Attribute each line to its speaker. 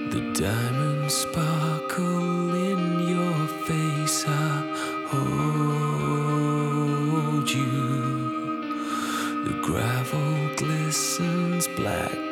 Speaker 1: The diamonds sparkle in your face. I hold you. The gravel glistens black